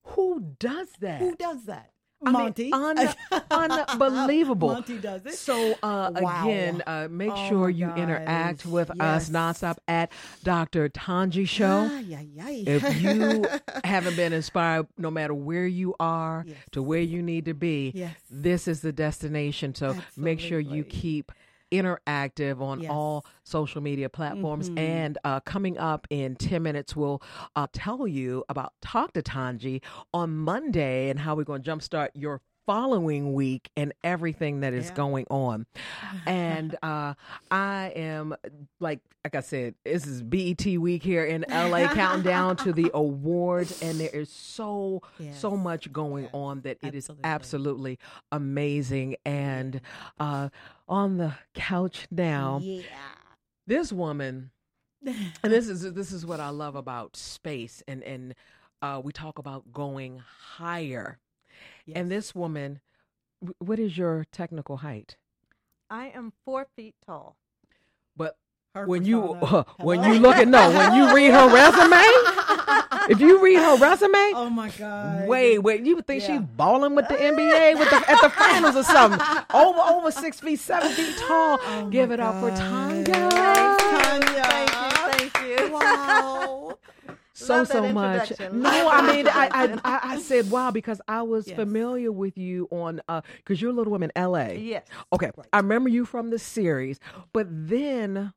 Who does that? Who does that? I Monty. mean, un- unbelievable. Monty does it. So uh, Wow. again, uh, make Oh, sure my you gosh. interact with Yes. us nonstop at Doctor Tanji Show. Ay, ay, ay. If you haven't been inspired, no matter where you are Yes. to where you need to be, Yes. this is the destination. So make sure you Absolutely. keep interactive on Yes. all social media platforms. Mhm. And uh, coming up in ten minutes, we'll uh, tell you about Talk to Tanji on Monday and how we're going to jumpstart your following week and everything that is Yeah. going on. And uh, I am, like like I said, this is B E T week here in L A, counting down to the awards, and there is so Yes. so much going Yes. on that it is Absolutely. absolutely amazing. And uh, on the couch now, Yeah. this woman, and this is this is what I love about space, and and uh, we talk about going higher. And this woman, w- what is your technical height? I am four feet tall. But Her when you persona. when Hello? you look at no, when you read her resume, if you read her resume, Oh my God. wait, wait, you would think Yeah. she's balling with the N B A with the, at the finals or something. Over over six feet, seven feet tall. Oh Give my it up for God. Tanya. Tanya. Thank you, thank you. Wow. So Love that so much. introduction. No, Love I that mean, I, I introduction. I I said wow because I was Yes. familiar with you on uh because you're a Little Women L A. Yes. Okay, I remember you from the series, but then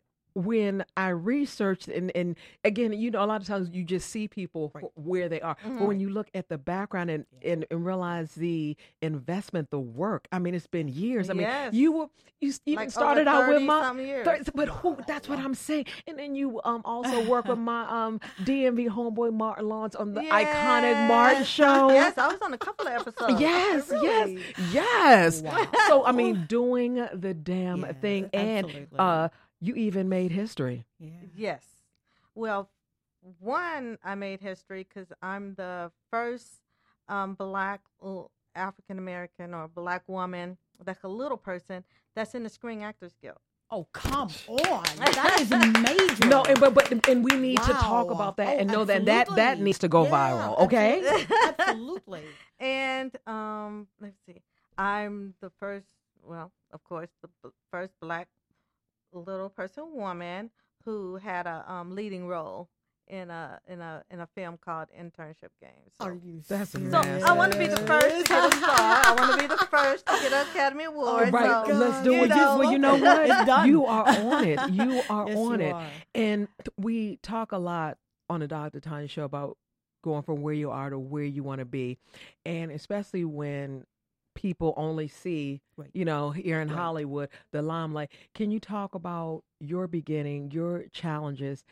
when I researched and, and again, you know, a lot of times you just see people Right. wh- where they are, but when you look at the background and, and and realize the investment, the work, I mean, it's been years. I mean, Yes. you were you s- even Like started over out with thirty my, some years. thirty but who? That's what I'm saying. And then you um also work with my um D M V homeboy Martin Lawrence on the iconic Martin Yes. show. Yes, I was on a couple of episodes. Yes, Really? yes, yes. So I mean, doing the damn Yes, thing, and absolutely. uh, you even made history. Yeah. Yes. Well, one, I made history because I'm the first um, black African American or black woman, like a little person, that's in the Screen Actors Guild. Oh, come on. That is major. No, and but but and we need to talk Wow. about that Oh, and know that that that absolutely. needs to go Yeah, viral. Okay. Absolutely. Absolutely. And um, let's see, I'm the first, well, of course, the b- first black little person woman who had a um, leading role in a in a in a film called Internship Game. So, Are you That's so serious? I want to be the first to get a star. I want to be the first to get an Academy Award. Oh, right. So, Let's do you it. You- know. well, you know what? It's done. You are on it. You are Yes, on you it. are. And we talk a lot on the Doctor Tanya Show about going from where you are to where you want to be, and especially when people only see, Right. you know, here in Right. Hollywood, the limelight. Can you talk about your beginning, your challenges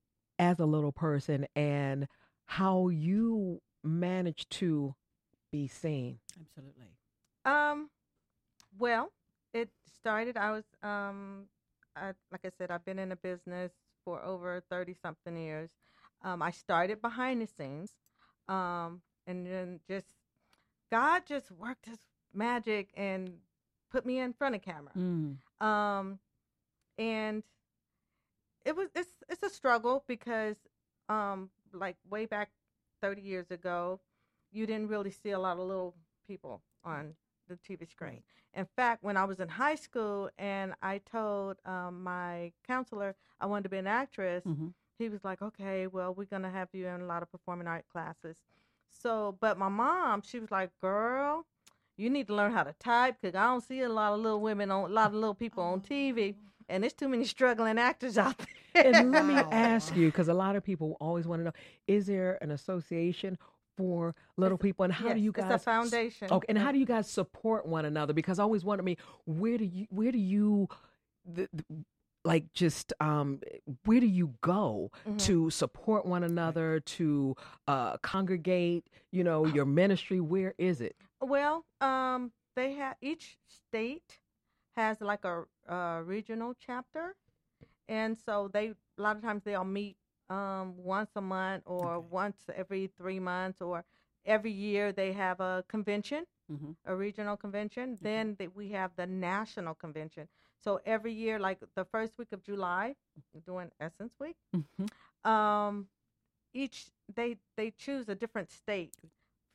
as a little person, and how you managed to be seen? Absolutely. Um, well, it started. I was um, I, like I said, I've been in the business for over thirty something years. Um, I started behind the scenes, um, and then just God just worked His magic and put me in front of camera. Mm. Um, and it was it's it's a struggle because um, like way back thirty years ago, you didn't really see a lot of little people on the T V screen. In fact, when I was in high school and I told um, my counselor I wanted to be an actress, Mhm. he was like, okay, well, we're going to have you in a lot of performing art classes. So, but my mom, she was like, girl, you need to learn how to type because I don't see a lot of little women on, a lot of little people on T V. And there's too many struggling actors out there. And let me Wow. ask you, because a lot of people always want to know: is there an association for little people, and how do Yes, you guys? It's a foundation. Okay, and how do you guys support one another? Because I always wondered me, where do you, where do you, the, the, like, just um, where do you go Mhm. to support one another, to uh, congregate? You know, your ministry. Where is it? Well, um, they have each state has like a, a regional chapter, and so they a lot of times they'll meet um, once a month or Okay. once every three months or every year they have a convention, Mhm. a regional convention. Then they, we have the national convention. So every year, like the first week of July, we're doing Essence Week. Mhm. Um, each they they choose a different state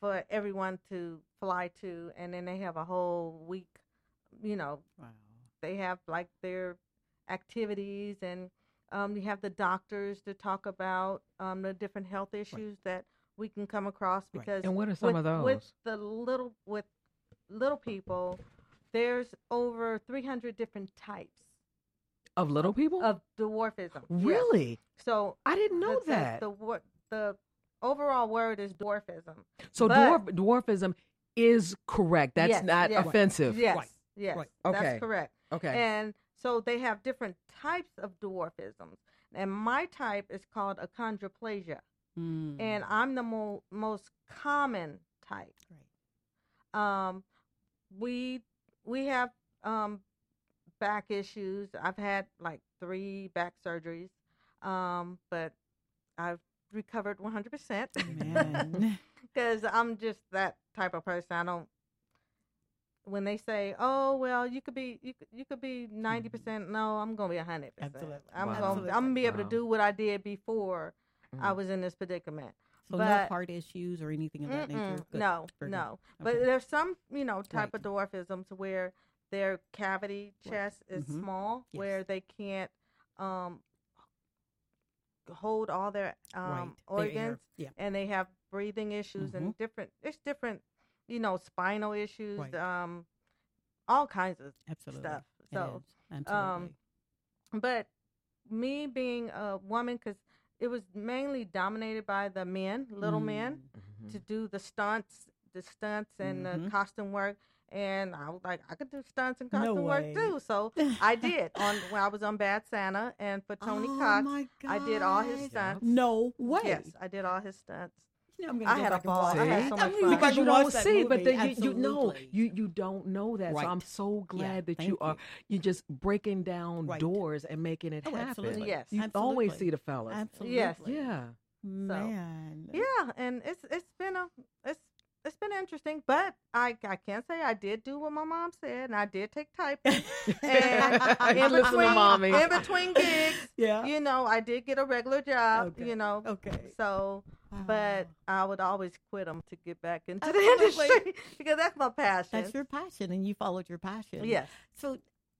for everyone to fly to, and then they have a whole week. You know, Wow. they have like their activities, and um, you have the doctors to talk about um, the different health issues that we can come across. Right. Because And what are some with, of with those? the little with little people, there's over three hundred different types Of little people? of dwarfism. Yes. Really? So I didn't know the, the- that. The, wor- the overall word is dwarfism. so but- dwarf, dwarfism is correct. That's Yes, not yes. offensive. Yes, Right. yes, Right. Okay. that's correct. Okay. And so they have different types of dwarfisms. And my type is called achondroplasia. Mm. And I'm the mo- most common type. Right. Um, we we have um, back issues. I've had like three back surgeries, um, but I've recovered one hundred percent. Man. Because I'm just that type of person. I don't. When they say, "Oh, well, you could be you could, you could be ninety percent," no, I'm gonna be a hundred percent. Absolutely. I'm Wow. gonna Absolutely. I'm gonna be able Wow. to do what I did before I Mm. was in this predicament. So but- no heart issues or anything of that Mm-mm, nature? Good. no, Very no. good. But Okay. there's some, you know, type Right. of dwarfisms where their cavity Right. chest is Mhm. small, Yes. where they can't um, hold all their um, Right. Their air. organs, Yeah. and they have breathing issues and Mhm. different. It's different, you know, spinal issues, Right. um, all kinds of Absolutely. stuff. It So, is. Absolutely. but me being a woman, because it was mainly dominated by the men, little men, Mm. to do the stunts, the stunts and Mhm. the costume work. And I was like, I could do stunts and No costume work way. too. So I did on when I was on Bad Santa, and for Tony oh Cox, my I did all his gosh. stunts. No way. Yes, I did all his stunts. You know, I'm gonna I go had a back and ball. watch I had it. so I'm much gonna go fun. back Because you and don't watch that see, but movie. then you, you know, Absolutely. you, you don't know that. So Right. I'm so glad that thank you are you. you're just breaking down Right. doors and making it Oh, happen. absolutely. Yes. You Absolutely. always see the fellas. Absolutely. Yes. Yeah. Man. Yeah, and it's it's been a it's it's been interesting, but I I can't say I did do what my mom said, and I did take typing. And You in listen to between, mommy. in between gigs, Yeah. you know, I did get a regular job. Okay. You know, Okay. so. But I would always quit them to get back into Absolutely. the industry because that's my passion. That's your passion, and you followed your passion. Yes. So,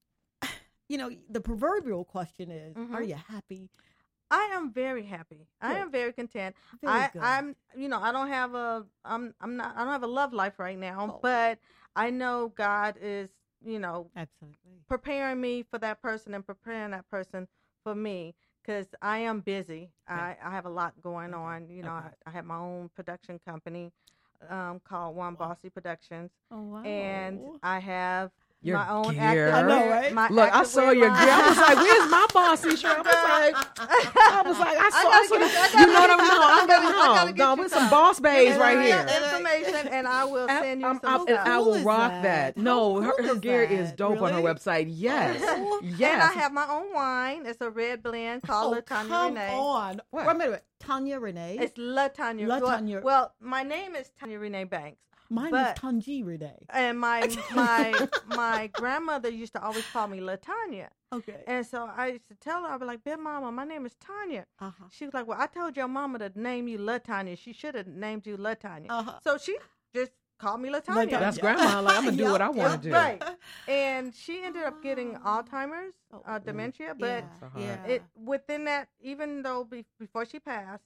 you know, the proverbial question is: Mhm. are you happy? I am very happy. I Good. am very content. Very I, good. I'm, you know, I don't have a, I'm, I'm not, I don't have a love life right now, Oh. but I know God is, you know, Absolutely. preparing me for that person and preparing that person for me because I am busy. I, I have a lot going Okay. on. You know, Okay. I, I have my own production company um, called One Bossy Productions, Oh wow. and I have Your my own gear. active I know, wear- right? my Look, I saw activewear your line. gear. I was like, "Where's my bossy shirt?" I was like, I was like, I saw, I gotta saw get- the- I you gotta know what I'm get- no, I I'm gotta- I no, gotta get no, you with some some. boss babes And right I here. have information, and I will send you I'm- some I'm- stuff. and I will Cool is rock that? that. How No, her, cool her is gear is that? dope on her Really? website. Yes, Oh, yes. And I have my own wine. It's a red blend called Oh, La Tanya come Renee. on. What? Wait a minute. Tanya Renee. It's La Tanya. La well- Tanya. Well, my name is Tanya Renee Banks, Mine but- is Tanji Renee. and my my my grandmother used to always call me La Tanya. Okay. And so I used to tell her, I'd be like, "Big Mama, my name is Tanya." Uh-huh. She was like, "Well, I told your mama to name you La Tanya. She should have named you La Tanya." Uh-huh. So she just called me La Tanya. Tanya. That's grandma. Like, I'm gonna do what I want to do. Right. And she ended up getting Alzheimer's, Oh, uh, dementia, but yeah, So hard. yeah. it within that, even though be, before she passed,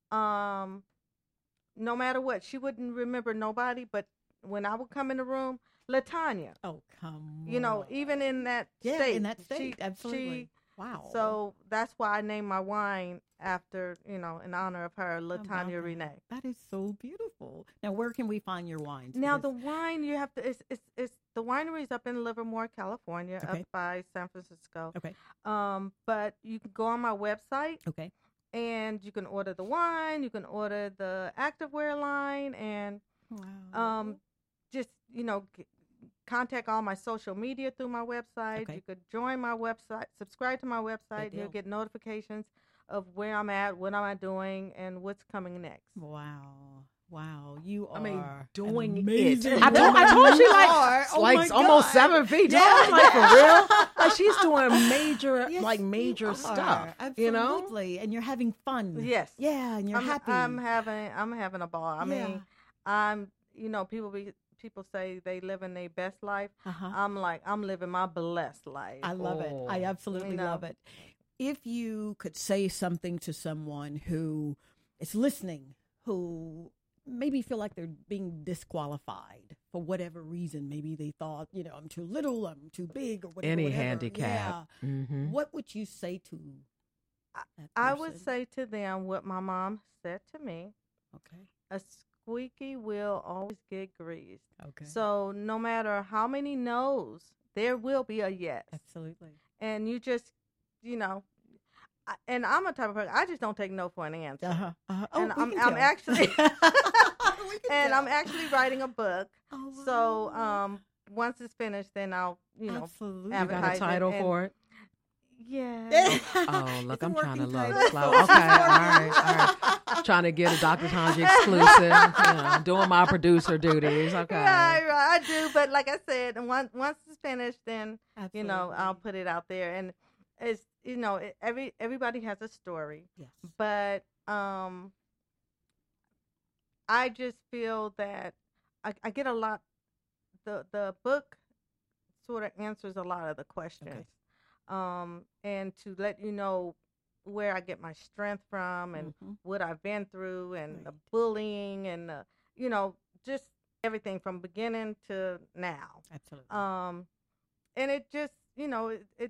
um, no matter what, she wouldn't remember nobody. But when I would come in the room, Latanya, Oh, come you know, on. even in that yeah, state, in that she- state, absolutely. she- wow. so that's why I named my wine after, you know, in honor of her, How about Latanya that? Renee. That is so beautiful. Now, where can we find your wines? Now the Because- wine you have to it's it's, it's the winery's up in Livermore, California, Okay. up by San Francisco. Okay. Um, but you can go on my website Okay. and you can order the wine, you can order the activewear line, and Wow. um, just you know, g- contact all my social media through my website. Okay. You could join my website, subscribe to my website, deal. you'll get notifications of where I'm at, what am I doing, and what's coming next. Wow. Wow. You are I mean, an doing amazing it. I told, I woman. told you, like, are. Oh like my almost God. seven feet tall. Yeah. I'm like, for real? Like, she's doing major, Yes, like, you major are. stuff. You know? Absolutely. And you're having fun. Yes. Yeah, and you're I'm, happy. I'm having I'm having a ball. I Yeah. mean, I'm, you know, people be people say they living their best life. Uh-huh. I'm like, I'm living my blessed life. I love it. I Oh. absolutely You know. love it. If you could say something to someone who is listening, who maybe feel like they're being disqualified for whatever reason, maybe they thought, you know, I'm too little, I'm too big, or whatever. Any whatever. handicap. Yeah. Mm-hmm. What would you say to that I would person? say to them what my mom said to me: Okay. a squeaky wheel always get greased. Okay. So no matter how many no's, there will be a yes. Absolutely. And you just, you know, I, and I'm a type of person, I just don't take no for an answer. Uh-huh. Uh-huh. Oh, And we I'm, can I'm tell. actually, We can and I'm tell. actually writing a book. Oh, So wow. um, once it's finished, then I'll, you know, Absolutely. You got a advertise it title and- for it? yeah. Oh, look, It's a I'm trying to working love title, slow. so Okay, she's all right, all right. Trying to get a Doctor Tanji exclusive. You know, I'm doing my producer duties. Okay. Right, right, I do. But like I said, once once it's finished, then you know Absolutely. I'll put it out there, and it's you know it, every everybody has a story, Yes. but um, I just feel that I, I get a lot. The the book sort of answers a lot of the questions, um, and to let you know where I get my strength from and Mhm. what I've been through and the Right. bullying and the, you know, just everything from beginning to now. Absolutely. Um, and it just, you know, it, it,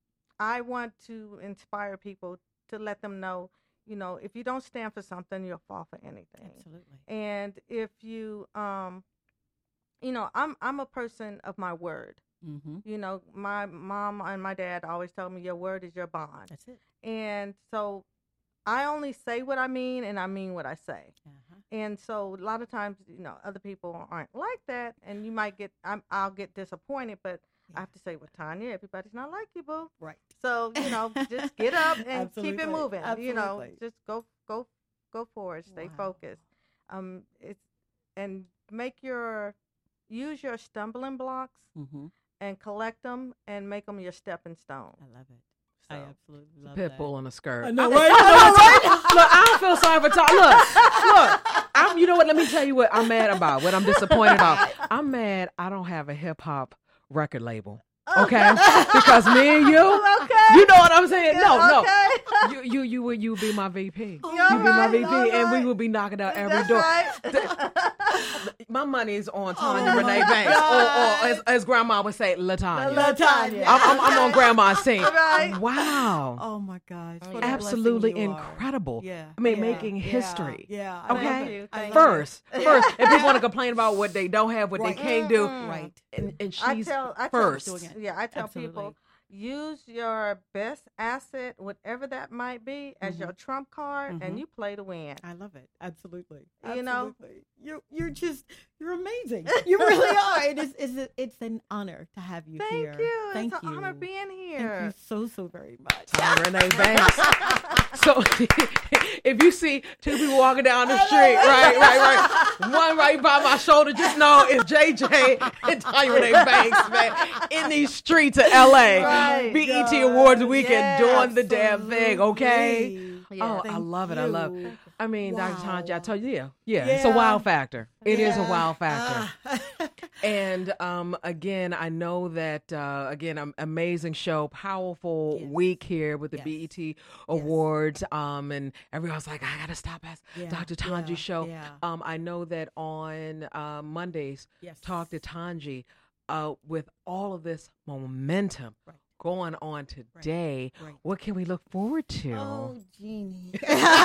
I want to inspire people to let them know, you know, if you don't stand for something, you'll fall for anything. Absolutely. And if you, um, you know, I'm, I'm a person of my word. Mm-hmm. You know, my mom and my dad always told me your word is your bond. That's it. And so I only say what I mean and I mean what I say. Uh-huh. And so a lot of times, you know, other people aren't like that, and you might get, I'm, I'll get disappointed, but I have to say, well, Tanya, everybody's not like you, boo. Right. So, you know, just get up and keep it Absolutely. moving. You know, Absolutely. just go, go, go forward. Stay Wow. focused. Um, it's and make your use your stumbling blocks Mm-hmm. and collect them and make them your stepping stone. I love it. I So. absolutely love Pit that. bull in a skirt. I know, I- right? I know I know, what right? Look, I don't feel sorry for Tom. Look, look. I'm. You know what? Let me tell you what I'm mad about. What I'm disappointed about. I'm mad. I don't have a hip hop record label. Okay, because me and you, Okay. you know what I'm saying? No, okay. no. You, you, you would, you would be my V P. Oh, You're You be my right, V P, you're and we right. will be knocking out every That's door. right. My money is on Tanya Oh, Renee my Banks, or, or God. as, as Grandma would say, LaTanya. LaTanya. I'm, I'm, I'm on Grandma's scene. Right. Wow. Oh my gosh! Oh, what a yeah. Absolutely blessing you are. incredible. Yeah. I mean, yeah, making yeah, history. Yeah. I Okay. love Thank it. you, I thank love you. it. First, first, if people want to complain about what they don't have, what Right. they can't do, Mm-mm. Right. and, and I she's tell, I tell, first. Doing it. yeah, I tell Absolutely. people, use your best asset, whatever that might be, as Mhm. your trump card, Mhm. and you play to win. I love it. Absolutely. You know? Absolutely. You're you're just you're amazing. You really are. It is it's, it's an honor to have you Thank here. you. Thank it's you. an honor being Thank here. you so so very much. Tanya Renee Banks. So if you see two people walking down the street, right, right, right, one right by my shoulder, just know it's J J and Tanya Renee Banks, man, in these streets of L A, Right. B E T Awards weekend, Yes, doing the damn thing, okay? Absolutely. Yeah. Oh, I Thank love it. I love it. you. I mean, Doctor Wow. Tanji, I told you, yeah, yeah, it's a Yeah. wow factor. It is a Yeah. wow factor. Ah. And um, again, I know that uh, again, um, amazing show, powerful Yes. week here with the Yes. B E T Awards, um, and everyone's like, I gotta stop at Yeah, Doctor Tanji yeah, show. yeah. Um, I know that on uh, Mondays, Yes. Talk to Tanji, uh, with all of this momentum Right. going on today. Right. What can we look forward to? Oh, Jeannie.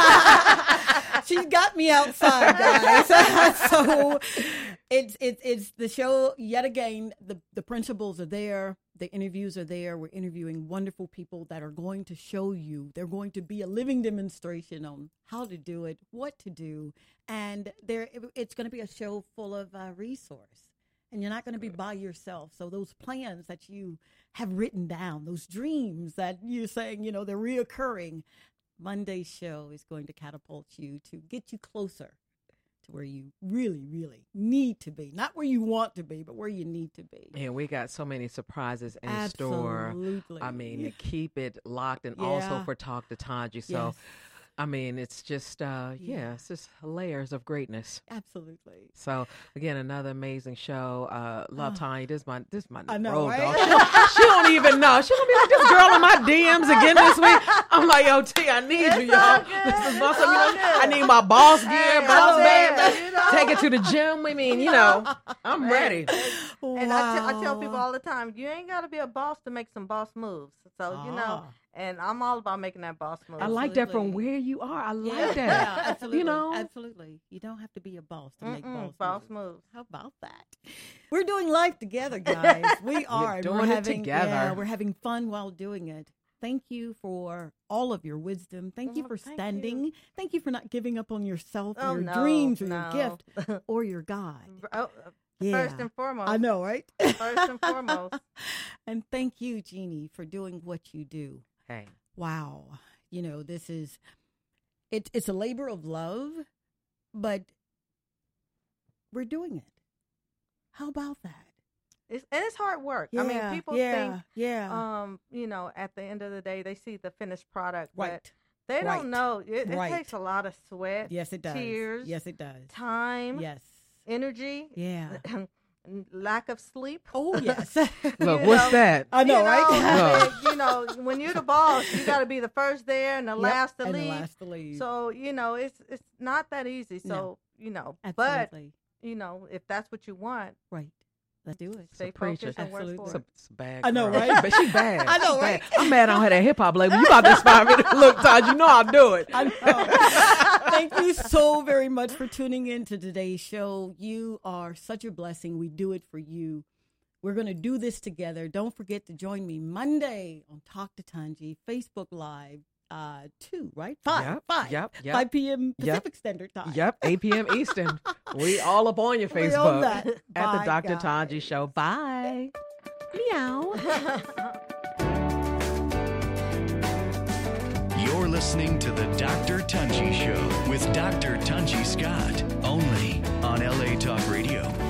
She's got me outside, guys. So it's it's it's the show yet again. The the principles are there. The interviews are there. We're interviewing wonderful people that are going to show you. They're going to be a living demonstration on how to do it, what to do, and there it's going to be a show full of uh, resource. And you're not going to be by yourself. So those plans that you have written down, those dreams that you're saying, you know, they're reoccurring, Monday's show is going to catapult you to get you closer to where you really, really need to be. Not where you want to be, but where you need to be. And we got so many surprises in store. Absolutely. I mean, to keep it locked, and also Yeah. for Talk to Tanji. So, Yes. I mean, it's just, uh, yeah. Yeah. it's just layers of greatness. Absolutely. So again, another amazing show. Uh, love Oh. Tanya. This my this my I know, road right? dog. She don't, she don't even know. She gonna be like, this girl in my D Ms again this week. I'm like, yo, T, I need you, It's all y'all. good. This is my, It's you know, all good. I need my boss gear, Hey, boss I'm bag. there, you know? Take it to the gym. I mean, you know, I'm ready. And I, t- I tell Wow. people all the time, you ain't got to be a boss to make some boss moves. So, you know, Ah. and I'm all about making that boss move. I like that from Absolutely. where you are. I like Yeah, that. yeah, absolutely. You know, Absolutely. You don't have to be a boss to make Mm-mm, boss, boss moves. moves. How about that? We're doing life together, guys. We are. and doing we're it having, together. Yeah, we're having fun while doing it. Thank you for all of your wisdom. Thank you Oh, for thank standing. you. Thank you for not giving up on yourself Oh, or your no, dreams or no. your gift or your God. Oh, uh, Yeah. First and foremost. I know, right? First and foremost. And thank you, Jeannie, for doing what you do. hey, Wow. You know, this is, it, it's a labor of love, but we're doing it. How about that? It's, and it's hard work. I mean, people yeah, think, yeah. um, you know, at the end of the day, they see the finished product, right. but they Right. don't know. It, it Right. takes a lot of sweat, Yes, it does. tears, Yes, it does. time, Yes. energy, Yeah. lack of sleep. Oh, yes. look, You what's know, that? I know, you right? I mean, you know, when you're the boss, you got to be the first there and the Yep, last to and leave. the last to leave. So you know, it's it's not that easy. So No. you know, Absolutely. but you know, if that's what you want, Right. Let's do it. stay preacher. focused and work Absolutely. It's for a, it. it's a bad I know, girl. right? But she bad. I know, She right? bad. I'm mad on her that hip hop label. You about to inspire me to look, Todd. You know I'll do it. I know. Thank you so very much for tuning in to today's show. You are such a blessing. We do it for you. We're going to do this together. Don't forget to join me Monday on Talk to Tanji, Facebook Live, uh, two, right? Five, Yep, five, yep, yep. five p.m. Yep. Pacific Standard Time. Yep, eight p.m. Eastern. We all up on your We Facebook own that. at the Bye, Doctor guys. Tanji Show. Bye. Meow. You're listening to the Doctor Tunji Show with Doctor Tunji Scott, only on L A Talk Radio.